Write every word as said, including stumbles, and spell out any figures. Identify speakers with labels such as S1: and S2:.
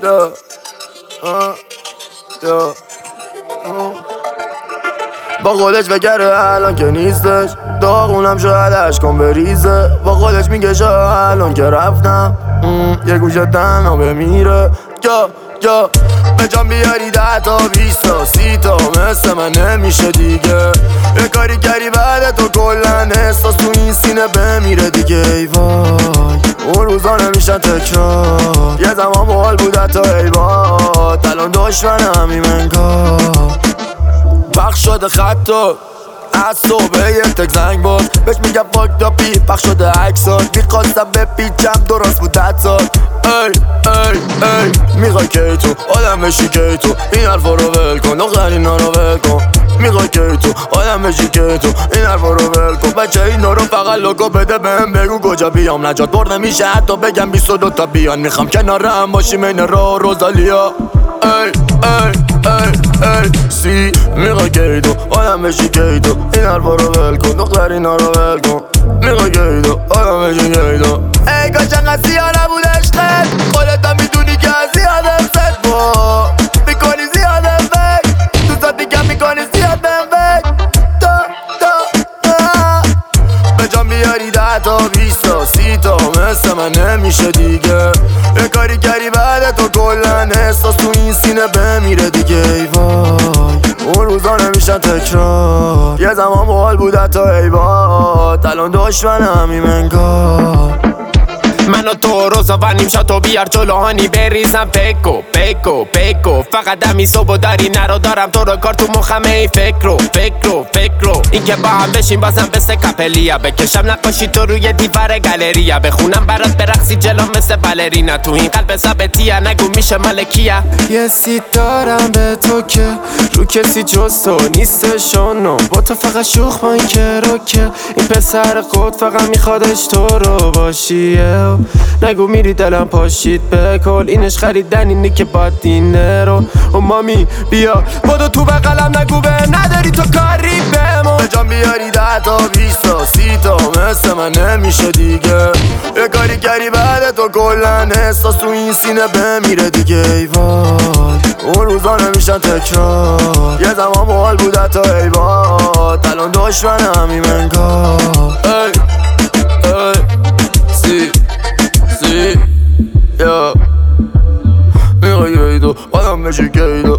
S1: یا آه یا آه. با خودش بگره الان که نیستش، داغونم شاید اشکام بریزه. با خودش میگه شاید الان که رفتم یه گوشه تنها بمیره. یا یا به جان بیاری ده تا بیست تا سی تا مثل من نمیشه دیگه. یه کاری کردی بعد تو کلن احساس تو این سینه بمیره دیگه. ای وای اون روزا نمیشن تکرار، یه زمان محال بود حتی عیبات، الان دشمنم این منگاه. پخش شده خط و از صبح یه تک زنگ بود بهش میگم فاک دا پی. پخش شده عکسات میخواستم بپیچم درست بود حتی. ای ای ای میخوای که تو آدم بشی که تو این حرفا رو ول کن، دختر اینا رو ول کن. میخوای که تو آدم بشی که تو این حرفا رو ول کن. بچه اینا رو فقط لوگو بده بهم بگو کجا بیام، نجات بر نمیشه حتی بگم بیست و دو تا بیان. میخوام کنارم باشیم این را روزالیا. ای ای ای ای سی میخوای که تو آدم بشی که تو این حرفا رو ول کن، دختر اینا رو ول کن. میخوای که تو آدم بشی که تو ای کاش انقدر سیاه نبود عشقت، خودت هم میدونی که از زیادم زد با میکنی زیادم فکر تو ذات دیگه میکنی زیادم فکر تا تا تا به جان بیاری ده تا بیست تا سی تا مثل من نمیشه دیگه. یه کاری کردی بعد تو کلن احساس تو این سینه بمیره دیگه. ای وای اون روزا نمیشن تکرار، یه زمان محال بود حتی عیبات، الان دشمنم این منگاه.
S2: من و تو روزا و نیم شاتو بیار جلوهانی بریزم پکو پکو پکو. فقط دمی صبح داری نرو دارم تو رو کار تو مخمه ای فکرو فکرو فکرو. این که با هم بشیم بازم بسته کپلیا، بکشم نقاشی تو روی دیوار گالریا، بخونم برات برقصی جلو مثل بالرینا. تو این قلب ثابتیه نگو میشه مالکیه.
S3: یه سید دارم به تو که رو کسی جز تو نیستشونو، با تو فقط شوخ با این که رو که این پسر خود فقط میخوادش تو رو باشیه. نگو میری دلم پاشید بکل، اینش خریدن اینی که با دینه رو. و مامی بیا بادو تو بقلم نگو به نداری تو کاری بمون.
S1: به جان بیاری ده تا بیست تا سی تا مثل من نمیشه دیگه. یه کاری کردی بعد تو کلن احساس تو این سینه بمیره دیگه. ای وای اون روزا نمیشن تکرار، یه زمان محال بود حتی عیبات، الان دشمنم این منگاه. ای ای سی سی یا میخوای که تو آدم بشی که